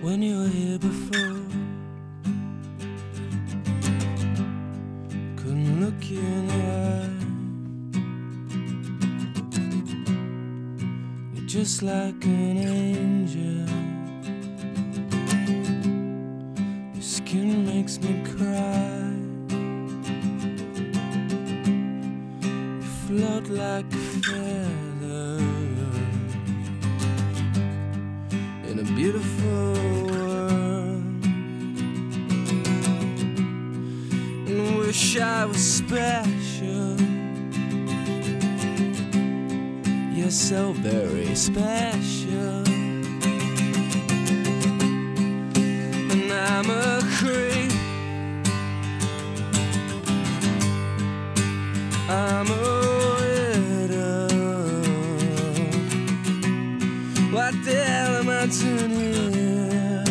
when you were here before. Couldn't look you in the eye. You're just like an angel. Your skin makes me cry. You float like a feather in a beautiful world. And wish I was special. You're so very special. And I'm a creep. I'm a widow. What the hell am I doing here?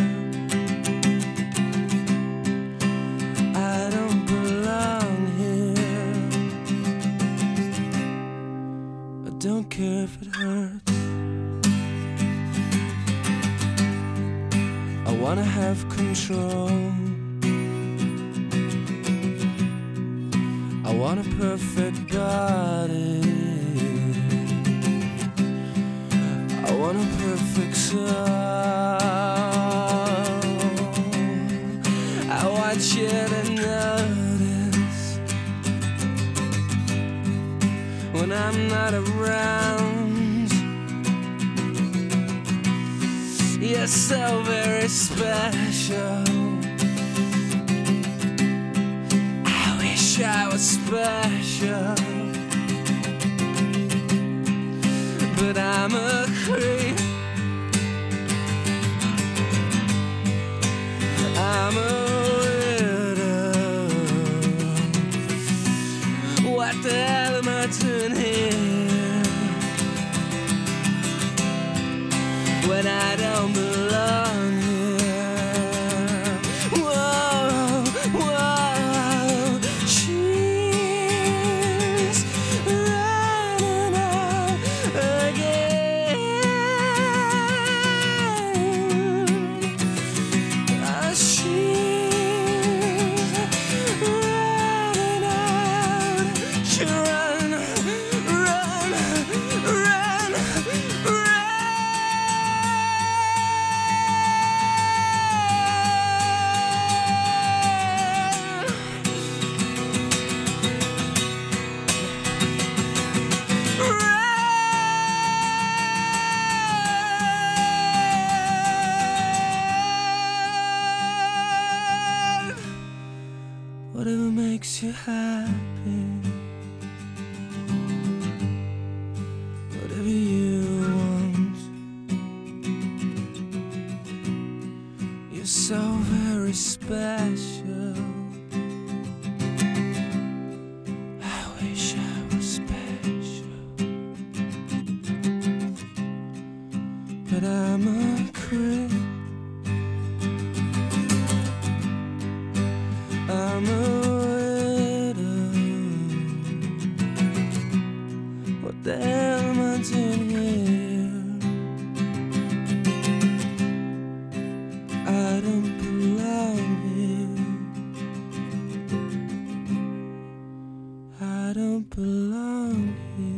I don't belong here. I don't care if it hurts. I wanna have control. I want a perfect body. I want a perfect soul. I want you to notice when I'm not around. You're so very special. I was special, but I'm a creep. I'm a widow. What the hell am I doing here when I don't belong here? Whoa, whoa. Whatever makes you happy, whatever you want. You're so very special. I wish I was special, but I'm a creep. I'm a widow. What the hell am I doing here? I don't belong here. I don't belong here.